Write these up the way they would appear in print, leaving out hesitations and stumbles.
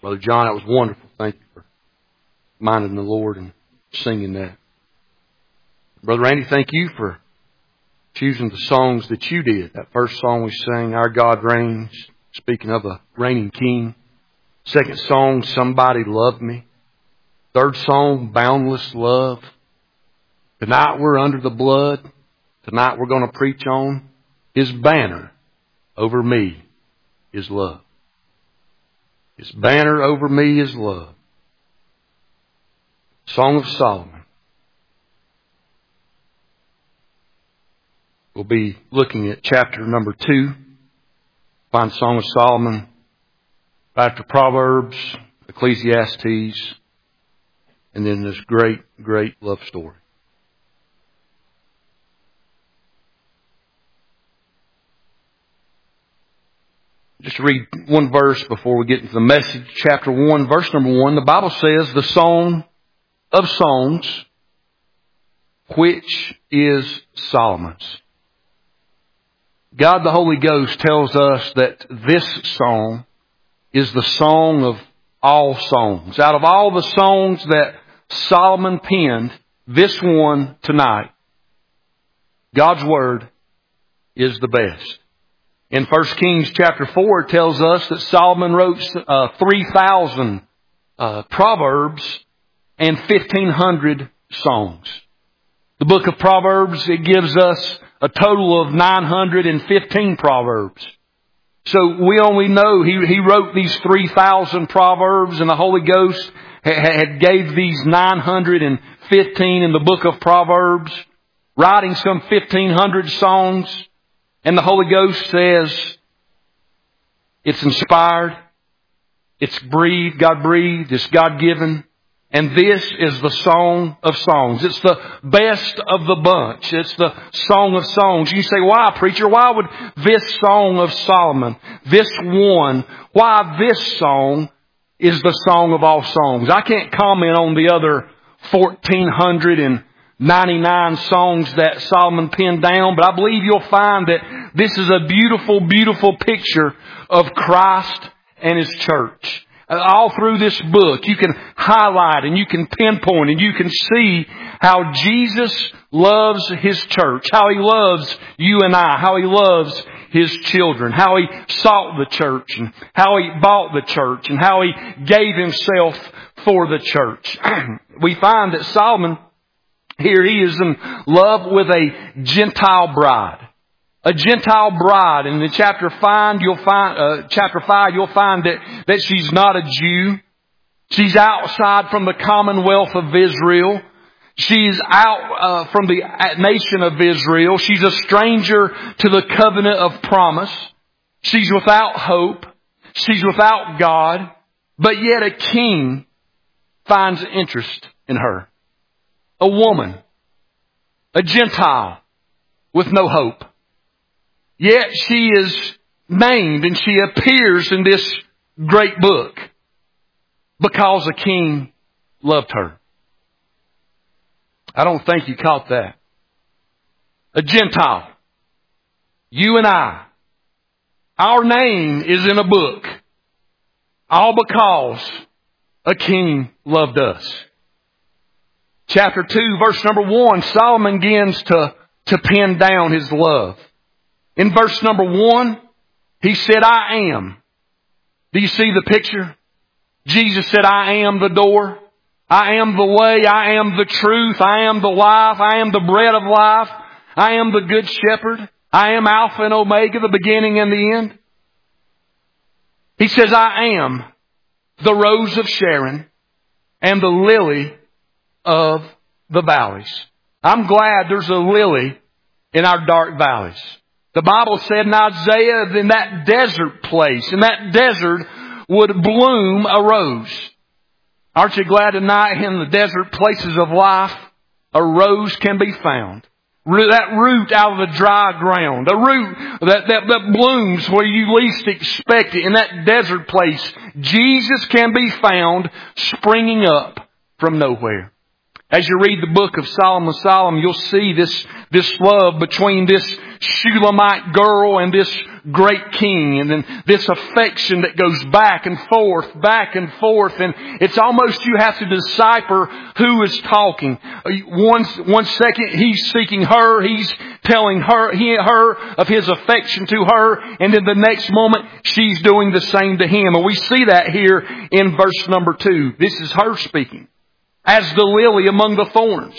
Brother John, that was wonderful. Thank you for minding the Lord and singing that. Brother Randy, thank you for choosing the songs that you did. That first song we sang, Our God Reigns, speaking of a reigning King. Second song, Somebody Loved Me. Third song, Boundless Love. Tonight we're under the blood. Tonight we're going to preach on His banner over me is love. His banner over me is love. Song of Solomon. We'll be looking at chapter number 2. Find Song of Solomon right after Proverbs, Ecclesiastes, and then this great, great love story. Just to read one verse before we get into the message. Chapter 1, verse number 1. The Bible says, the Song of Songs, which is Solomon's. God the Holy Ghost tells us that this song is the song of all songs. Out of all the songs that Solomon penned, this one tonight, God's Word is the best. In 1 Kings chapter 4, it tells us that Solomon wrote 3,000 proverbs and 1,500 songs. The book of Proverbs, it gives us a total of 915 proverbs. So we only know he wrote these 3,000 proverbs, and the Holy Ghost had gave these 915 in the book of Proverbs, writing some 1,500 songs. And the Holy Ghost says it's inspired, it's breathed, God breathed, it's God given. And this is the Song of Songs. It's the best of the bunch. It's the Song of Songs. You say, why, preacher? Why would this Song of Solomon, this one, why this song is the song of all songs? I can't comment on the other 1,499 songs that Solomon penned down, but I believe you'll find that this is a beautiful, beautiful picture of Christ and His church. All through this book, you can highlight and you can pinpoint and you can see how Jesus loves His church, how He loves you and I, how He loves His children, how He sought the church and how He bought the church and how He gave Himself for the church. We find that Solomon, here he is in love with a Gentile bride. A Gentile bride. And in chapter 5, you'll find that she's not a Jew. She's outside from the commonwealth of Israel. She's out from the nation of Israel. She's a stranger to the covenant of promise. She's without hope. She's without God. But yet a king finds interest in her. A woman. A Gentile with no hope. Yet she is named and she appears in this great book because a king loved her. I don't think you caught that. A Gentile. You and I. Our name is in a book. All because a king loved us. Chapter 2, verse number 1, Solomon begins to pen down his love. In verse number 1, he said, I am. Do you see the picture? Jesus said, I am the door. I am the way. I am the truth. I am the life. I am the bread of life. I am the good shepherd. I am Alpha and Omega, the beginning and the end. He says, I am the rose of Sharon and the lily of the valleys. I'm glad there's a lily in our dark valleys. The Bible said in Isaiah, in that desert place, in that desert would bloom a rose. Aren't you glad tonight in the desert places of life, a rose can be found? That root out of the dry ground, a root that blooms where you least expect it. In that desert place, Jesus can be found springing up from nowhere. As you read the book of Solomon, you'll see this love between this Shulamite girl and this great king, and then this affection that goes back and forth, and it's almost you have to decipher who is talking. One second he's seeking her, he's telling her of his affection to her, and then the next moment she's doing the same to him. And we see that here in verse number 2. This is her speaking. As the lily among the thorns,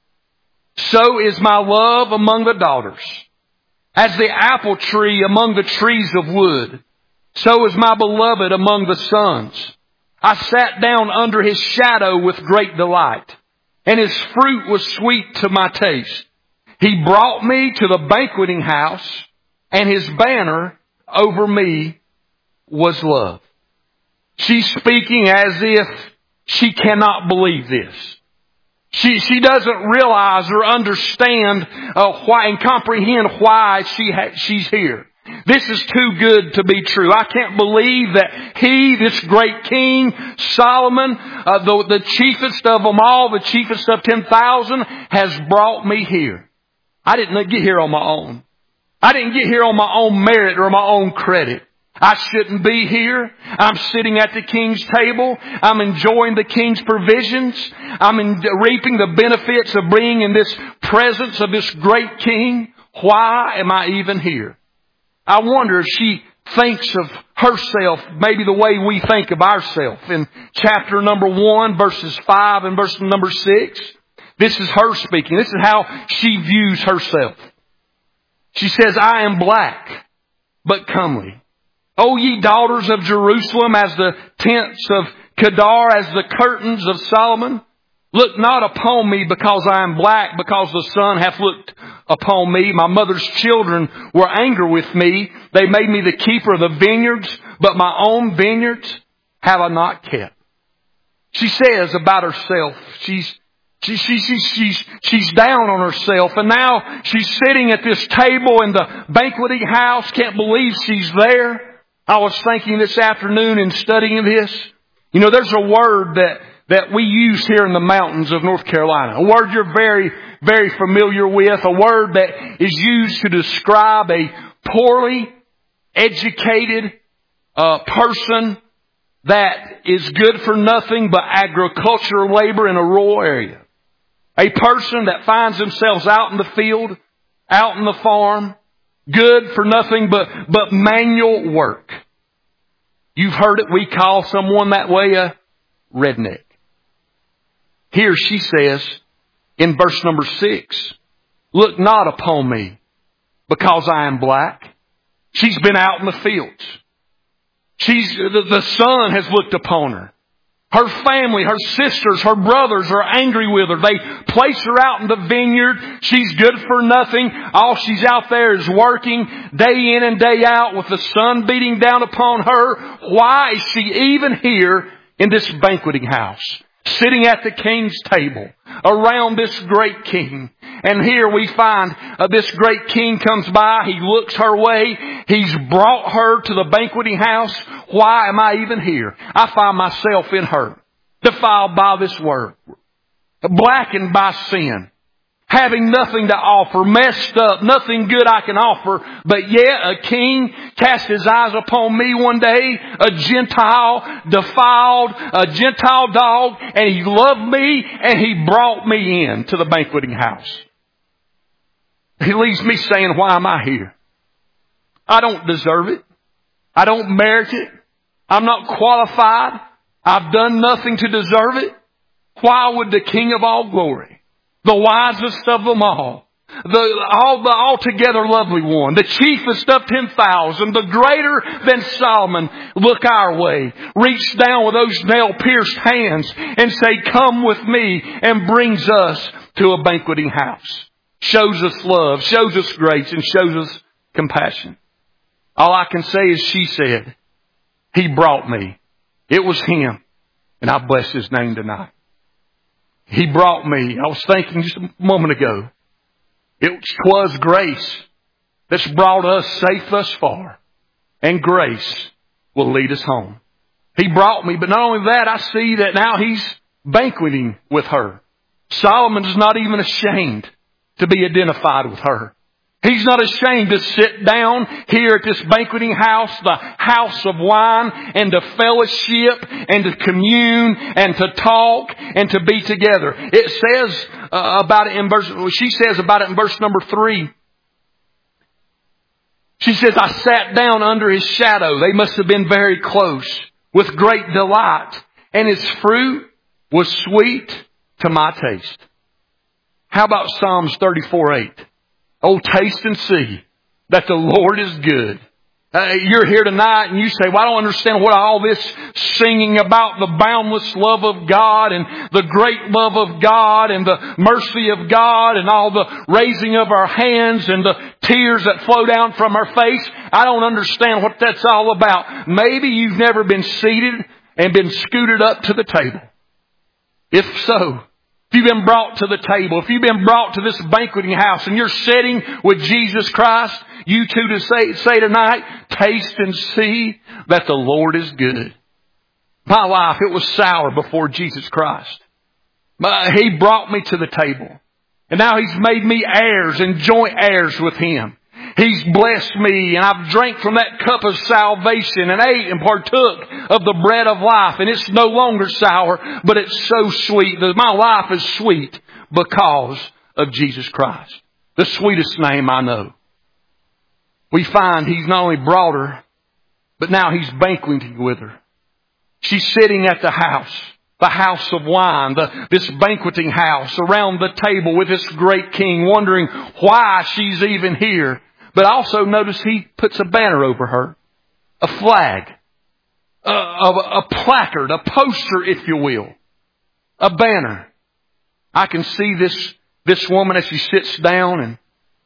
so is my love among the daughters. As the apple tree among the trees of wood, so is my beloved among the sons. I sat down under his shadow with great delight, and his fruit was sweet to my taste. He brought me to the banqueting house, and his banner over me was love. She's speaking as if she cannot believe this. She doesn't realize or understand why and comprehend why she's here. This is too good to be true. I can't believe that this great king, Solomon, the chiefest of them all, the chiefest of 10,000, has brought me here. I didn't get here on my own. I didn't get here on my own merit or my own credit. I shouldn't be here. I'm sitting at the king's table. I'm enjoying the king's provisions. I'm reaping the benefits of being in this presence of this great king. Why am I even here? I wonder if she thinks of herself maybe the way we think of ourselves. In chapter number 1, verses 5 and verse number 6, this is her speaking. This is how she views herself. She says, I am black, but comely. O ye daughters of Jerusalem, as the tents of Kedar, as the curtains of Solomon, look not upon me because I am black, because the sun hath looked upon me. My mother's children were angry with me. They made me the keeper of the vineyards, but my own vineyards have I not kept. She says about herself, she's down on herself, and now she's sitting at this table in the banqueting house. Can't believe she's there. I was thinking this afternoon in studying this, there's a word that we use here in the mountains of North Carolina. A word you're very, very familiar with. A word that is used to describe a poorly educated person that is good for nothing but agricultural labor in a rural area. A person that finds themselves out in the field, out in the farm, good for nothing but manual work. You've heard it. We call someone that way a redneck. Here she says in verse number 6, look not upon me because I am black. She's been out in the fields. The sun has looked upon her. Her family, her sisters, her brothers are angry with her. They place her out in the vineyard. She's good for nothing. All she's out there is working day in and day out with the sun beating down upon her. Why is she even here in this banqueting house? Sitting at the king's table around this great king. And here we find this great king comes by. He looks her way. He's brought her to the banqueting house. Why am I even here? I find myself in her, defiled by this word, blackened by sin, having nothing to offer, messed up, nothing good I can offer. But yet a king cast his eyes upon me one day, a Gentile, defiled, a Gentile dog, and he loved me and he brought me in to the banqueting house. He leaves me saying, why am I here? I don't deserve it. I don't merit it. I'm not qualified. I've done nothing to deserve it. Why would the King of all glory, the wisest of them all, the altogether lovely one, the chiefest of 10,000, the greater than Solomon, look our way, reach down with those nail-pierced hands and say, come with me, and brings us to a banqueting house. Shows us love, shows us grace, and shows us compassion. All I can say is she said, he brought me. It was him. And I bless his name tonight. He brought me. I was thinking just a moment ago. It was grace that's brought us safe thus far. And grace will lead us home. He brought me. But not only that, I see that now he's banqueting with her. Solomon is not even ashamed to be identified with her. He's not ashamed to sit down here at this banqueting house, the house of wine, and to fellowship and to commune and to talk and to be together. It says about it in she says about it in verse number 3. She says, I sat down under his shadow. They must have been very close, with great delight. And his fruit was sweet to my taste. How about Psalms 34:8? Oh, taste and see that the Lord is good. You're here tonight and you say, well, I don't understand what all this singing about the boundless love of God and the great love of God and the mercy of God and all the raising of our hands and the tears that flow down from our face. I don't understand what that's all about. Maybe you've never been seated and been scooted up to the table. If so, if you've been brought to the table, if you've been brought to this banqueting house and you're sitting with Jesus Christ, you too to say tonight, taste and see that the Lord is good. My life, it was sour before Jesus Christ. He brought me to the table. And now He's made me heirs and joint heirs with Him. He's blessed me and I've drank from that cup of salvation and ate and partook of the bread of life. And it's no longer sour, but it's so sweet. My life is sweet because of Jesus Christ. The sweetest name I know. We find He's not only brought her, but now He's banqueting with her. She's sitting at the house of wine, this banqueting house around the table with this great king, wondering why she's even here. But also notice He puts a banner over her, a flag, a placard, a poster, if you will, a banner. I can see this woman as she sits down and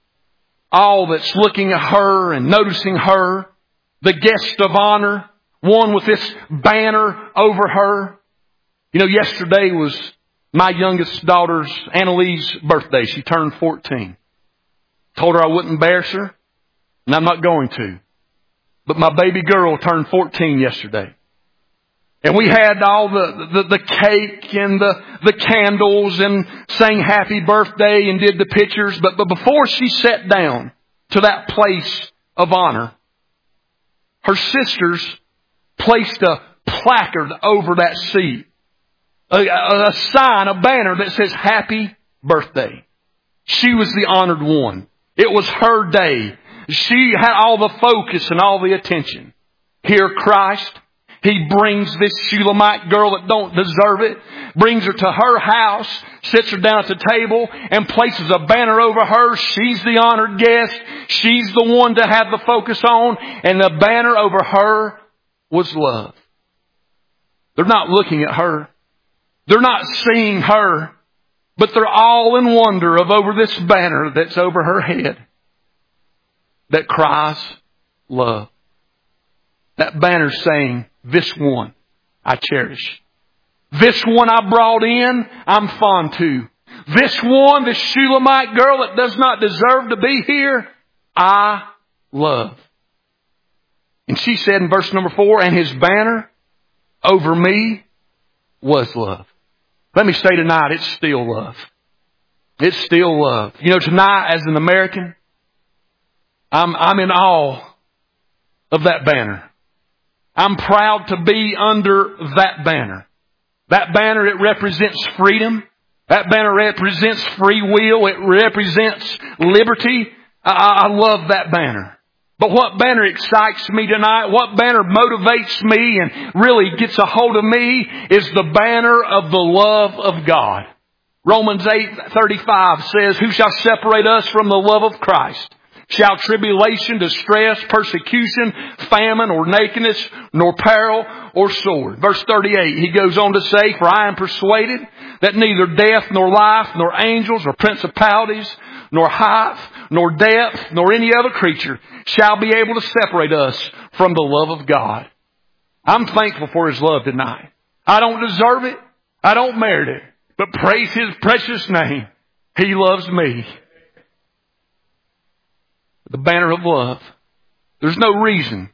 all that's looking at her and noticing her, the guest of honor, one with this banner over her. You know, yesterday was my youngest daughter's, Annalee's, birthday. She turned 14. Told her I wouldn't embarrass her, and I'm not going to. But my baby girl turned 14 yesterday. And we had all the cake and the candles and sang happy birthday and did the pictures. But before she sat down to that place of honor, her sisters placed a placard over that seat. A sign, a banner that says happy birthday. She was the honored one. It was her day. She had all the focus and all the attention. Here Christ, He brings this Shulamite girl that don't deserve it, brings her to her house, sits her down at the table, and places a banner over her. She's the honored guest. She's the one to have the focus on. And the banner over her was love. They're not looking at her. They're not seeing her. But they're all in wonder of over this banner that's over her head that cries love. That banner saying, this one I cherish. This one I brought in, I'm fond to. This one, this Shulamite girl that does not deserve to be here, I love. And she said in verse number 4, and His banner over me was love. Let me say tonight, it's still love. It's still love. You know, tonight as an American, I'm in awe of that banner. I'm proud to be under that banner. That banner, it represents freedom. That banner represents free will. It represents liberty. I love that banner. But what banner excites me tonight, what banner motivates me and really gets a hold of me is the banner of the love of God. Romans 8:35 says, who shall separate us from the love of Christ? Shall tribulation, distress, persecution, famine, or nakedness, nor peril, or sword? Verse 38, he goes on to say, for I am persuaded that neither death, nor life, nor angels, nor principalities, nor height, nor depth, nor any other creature shall be able to separate us from the love of God. I'm thankful for His love tonight. I don't deserve it. I don't merit it. But praise His precious name. He loves me. The banner of love. There's no reason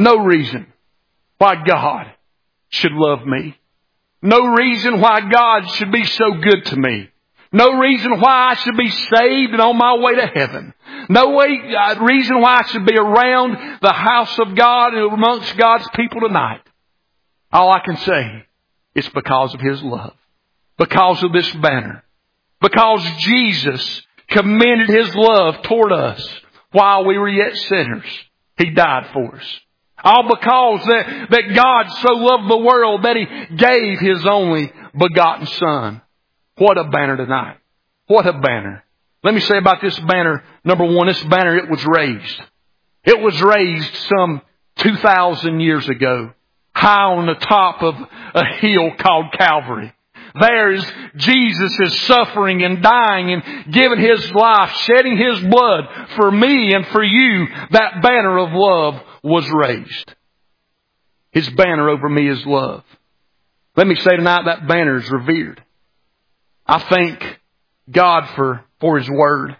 why God should love me. No reason why God should be so good to me. No reason why I should be saved and on my way to heaven. No reason why I should be around the house of God and amongst God's people tonight. All I can say is because of His love. Because of this banner. Because Jesus commended His love toward us while we were yet sinners. He died for us. All because that God so loved the world that He gave His only begotten Son. What a banner tonight. What a banner. Let me say about this banner. Number one, this banner, it was raised. It was raised some 2,000 years ago. High on the top of a hill called Calvary. There is Jesus is suffering and dying and giving His life, shedding His blood for me and for you. That banner of love was raised. His banner over me is love. Let me say tonight that banner is revered. I thank God for His Word.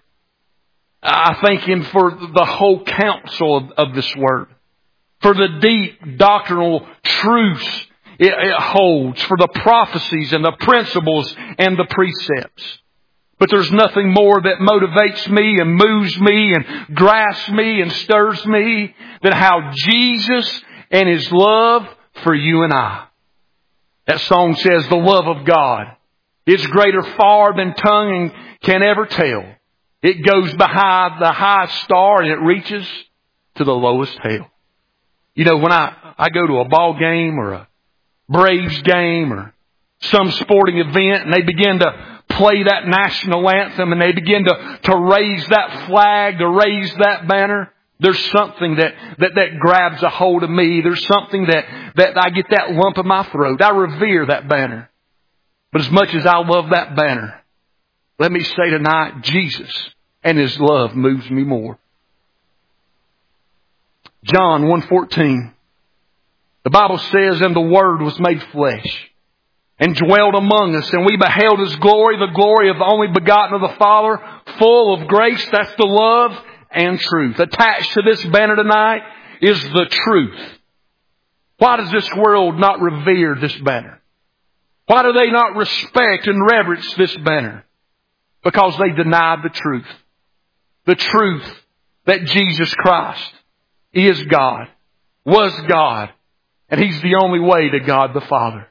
I thank Him for the whole counsel of this Word. For the deep doctrinal truths it holds. For the prophecies and the principles and the precepts. But there's nothing more that motivates me and moves me and grasps me and stirs me than how Jesus and His love for you and I. That song says, the love of God is greater far than tongue can ever tell. It goes behind the highest star and it reaches to the lowest hell. You know, when I go to a ball game or a Braves game or some sporting event and they begin to play that national anthem and they begin to raise that flag, to raise that banner, there's something that grabs a hold of me. There's something that I get that lump in my throat. I revere that banner. But as much as I love that banner, let me say tonight, Jesus and His love moves me more. John 1:14. The Bible says, and the Word was made flesh and dwelt among us, and we beheld His glory, the glory of the only begotten of the Father, full of grace. That's the love and truth. Attached to this banner tonight is the truth. Why does this world not revere this banner? Why do they not respect and reverence this banner? Because they denied the truth. The truth that Jesus Christ is God, was God, and He's the only way to God the Father.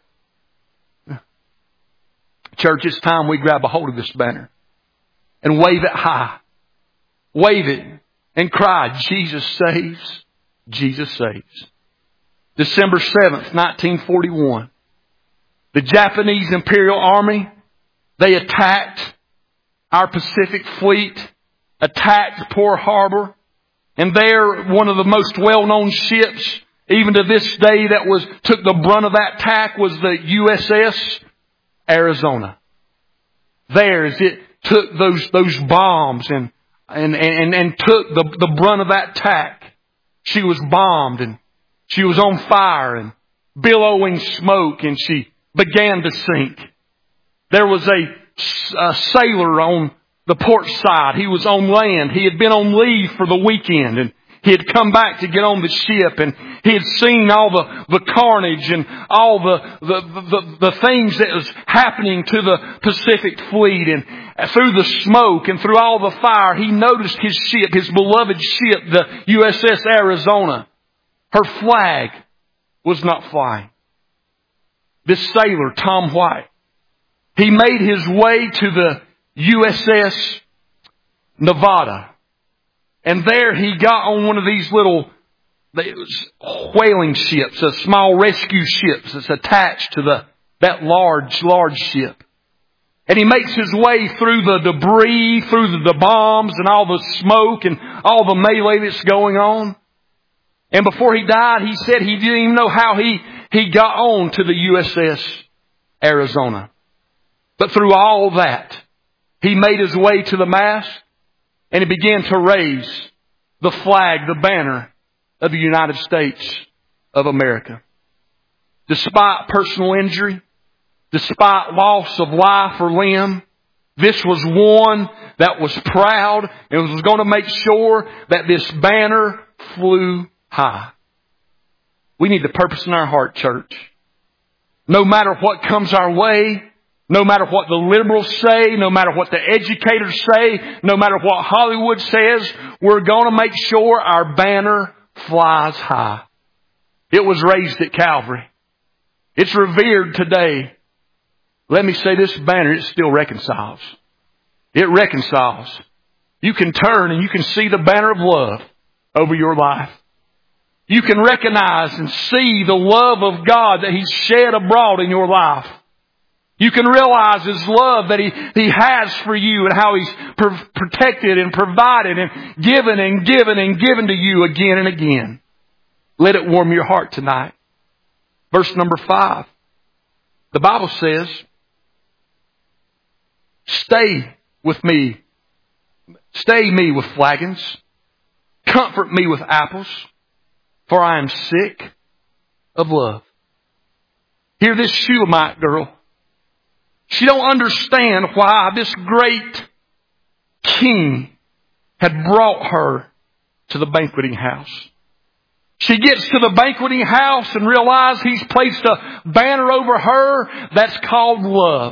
Church, it's time we grab a hold of this banner and wave it high. Wave it and cry, Jesus saves, Jesus saves. December 7th, 1941. The Japanese Imperial Army, they attacked our Pacific Fleet, attacked Pearl Harbor, and there, one of the most well-known ships, even to this day, took the brunt of that attack was the USS Arizona. There, as it took those bombs and took the brunt of that attack, she was bombed and she was on fire and billowing smoke, and she began to sink. There was a sailor on the port side. He was on land. He had been on leave for the weekend, and he had come back to get on the ship, and he had seen all the carnage and all the things that was happening to the Pacific Fleet. And through the smoke and through all the fire, he noticed his ship, his beloved ship, the USS Arizona. Her flag was not flying. This sailor, Tom White, he made his way to the USS Nevada. And there he got on one of these little whaling ships, a small rescue ships that's attached to that large ship. And he makes his way through the debris, through the bombs and all the smoke and all the melee that's going on. And before he died, he said he didn't even know how he got on to the USS Arizona. But through all that, he made his way to the mast and he began to raise the flag, the banner of the United States of America. Despite personal injury, despite loss of life or limb, this was one that was proud and was going to make sure that this banner flew high. We need the purpose in our heart, church. No matter what comes our way, No matter what the liberals say, no matter what the educators say, no matter what Hollywood says, we're going to make sure our banner flies high. It was raised at Calvary. It's revered today. Let me say this banner, it still reconciles. It reconciles. You can turn and you can see the banner of love over your life. You can recognize and see the love of God that He's shed abroad in your life. You can realize His love that He has for you and how He's protected and provided and given and given and given to you again and again. Let it warm your heart tonight. Verse number 5. The Bible says, stay me with flagons, comfort me with apples, for I am sick of love. Hear this Shulamite girl. She don't understand why this great king had brought her to the banqueting house. She gets to the banqueting house and realizes He's placed a banner over her that's called love.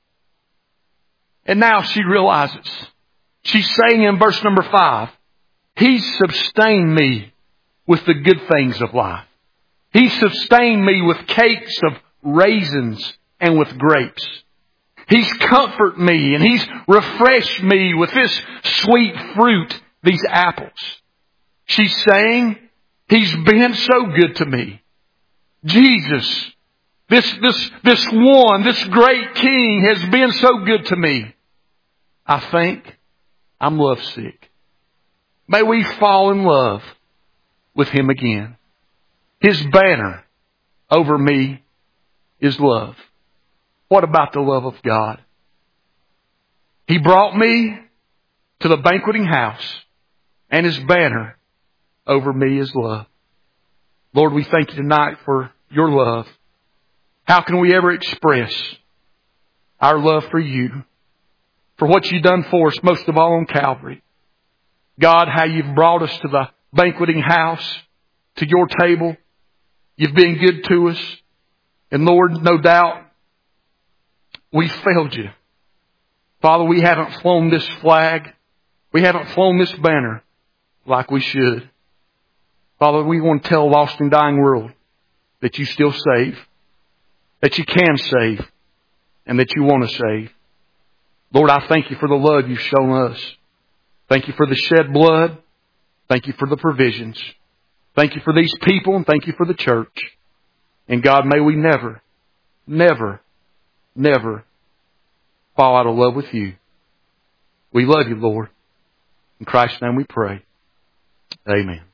And now she realizes, she's saying in verse number 5, He's sustained me with the good things of life. He's sustained me with cakes of raisins and with grapes. He's comforted me and He's refreshed me with this sweet fruit, these apples. She's saying, He's been so good to me. Jesus, this great King has been so good to me. I think I'm lovesick. May we fall in love with Him again. His banner over me is love. What about the love of God? He brought me to the banqueting house, and His banner over me is love. Lord, we thank You tonight for Your love. How can we ever express our love for You? For what You've done for us, most of all on Calvary. God, how You've brought us to the banqueting house, to Your table. You've been good to us. And Lord, no doubt, we failed You. Father, we haven't flown this flag. We haven't flown this banner like we should. Father, we want to tell a lost and dying world that You still save, that You can save, and that You want to save. Lord, I thank You for the love You've shown us. Thank You for the shed blood. Thank You for the provisions. Thank You for these people, and thank You for the church. And God, may we never, never, never fall out of love with You. We love You, Lord. In Christ's name we pray. Amen.